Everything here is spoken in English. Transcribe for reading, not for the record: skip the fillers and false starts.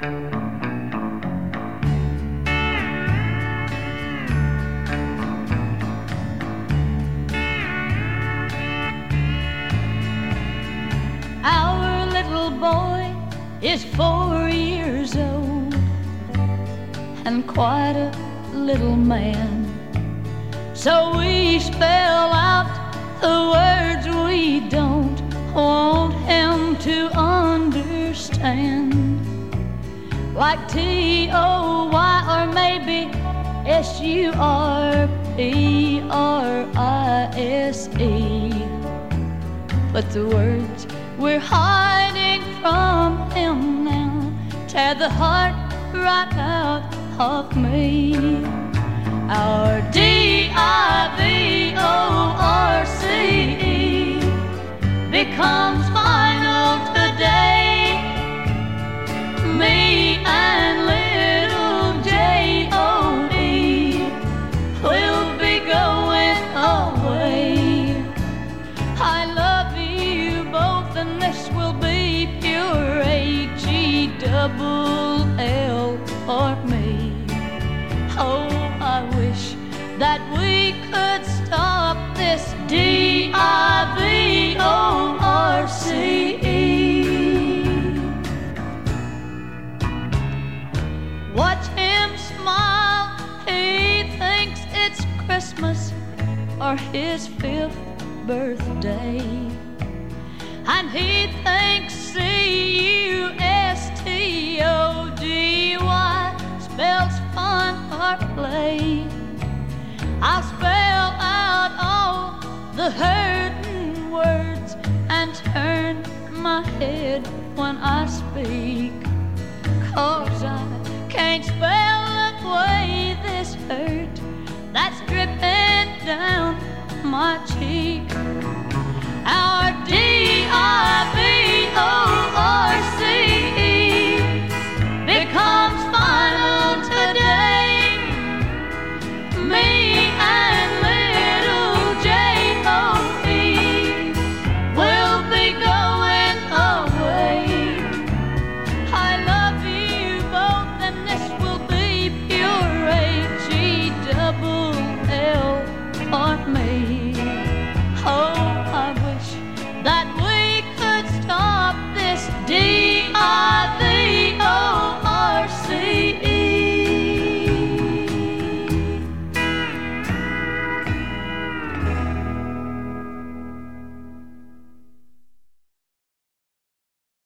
Our little boy is 4 years old and quite a little man. So we spell out the words we don't want him to understand, like T-O-Y or maybe S-U-R-P-R-I-S-E. But the words we're hiding from him now tear the heart right out of me. Our D-I-V-O-R-C-E becomes final today. Me and little J-O-E will be going away. I love you both and this will be pure H-E-double-L for me. Oh, I wish that we could stop this D-I-V-O-R-C-E. Watch him smile, he thinks it's Christmas or his 5th birthday. And he thinks C-U-S-T-O-D-Y spells fun or play. I'll spell out all the hurting words and turn my head when I speak, 'cause I can't spell away this hurt that's dripping down my cheek. Our D.I.